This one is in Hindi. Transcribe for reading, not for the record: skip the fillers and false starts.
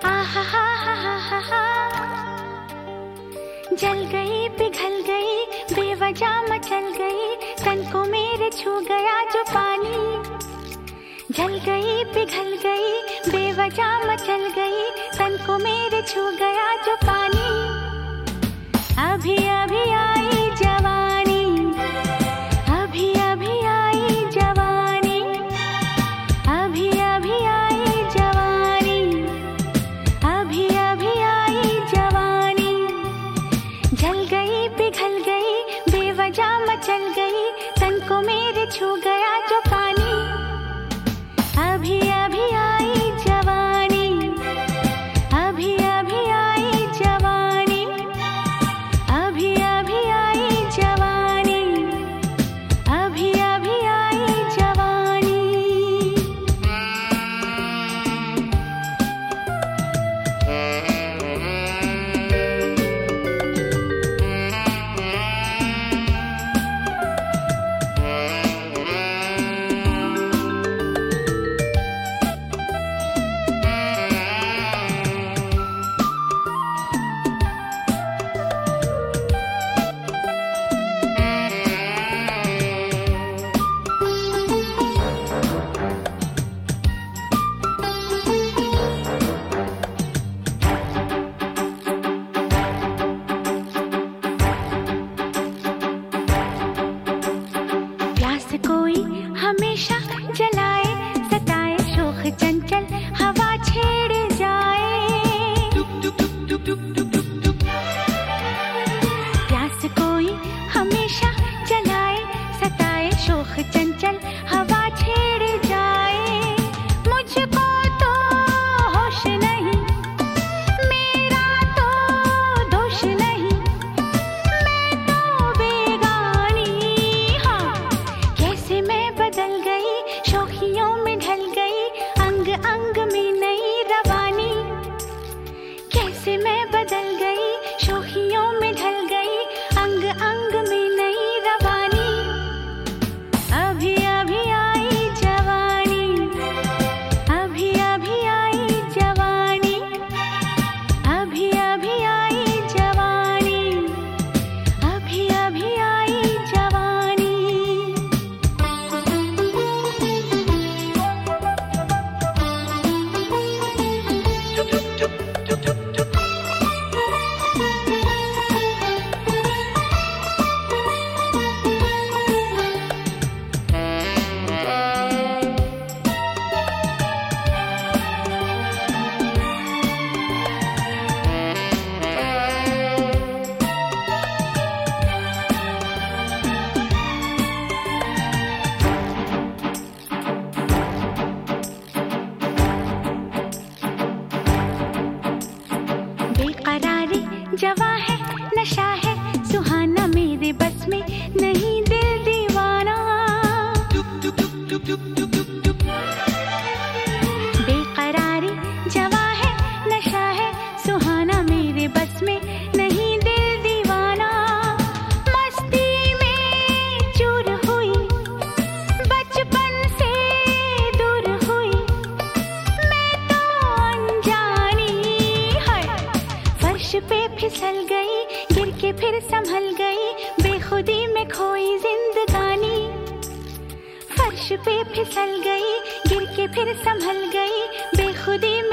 आहा हा हा हा हा हा। जल गई पिघल गई बेवजह मचल गई, तन को मेरे छू गया जो पानी। जल गई पिघल गई बेवजह मचल गई, तन को मेरे छू गया जो पानी। अभी अभी आई जवानी, अभी अभी आई जवानी, अभी अभी आई जवानी, अभी अभी आई जवानी। जल गई पिघल गई बेवजह मचल गई, तन को मेरे छू गया जो पानी। अभी अभी आई जवानी, अभी अभी आई जवानी, अभी अभी आई जवानी, अभी अभी आई जवानी। कोई हमेशा जलाए सताए शोख चंचल हवा छेड़ जाए। प्यास कोई हमेशा जलाए सताए शोख चंचल हवा छेड़ जाए। मुझको तो होश नहीं, मेरा तो दोष नहीं, मैं तो बेगानी। हाँ, कैसे मैं बदल गई शोखियों में ढल गई, अंग अंग में नई रवानी। कैसे मैं बदल गई शोखियों में ढल गई, अंग अंग में नई रवानी। अभी अभी आई जवानी, अभी अभी आई जवानी, अभी अभी आई जवानी, अभी अभी आई जवानी। बेकरारी जवा है नशा है सुहाना, मेरे बस में नहीं दिल दीवाना। बेकरारी जवा है नशा है सुहाना, मेरे बस में नहीं दिल दीवाना। मस्ती में चूर हुई बचपन से दूर हुई, मैं तो अनजानी। फर्श पे फिसल गई गिर के फिर संभल गई, बेखुदी में खोई जिंदगानी। फर्श पे फिसल गई गिर के फिर संभल गई, बेखुदी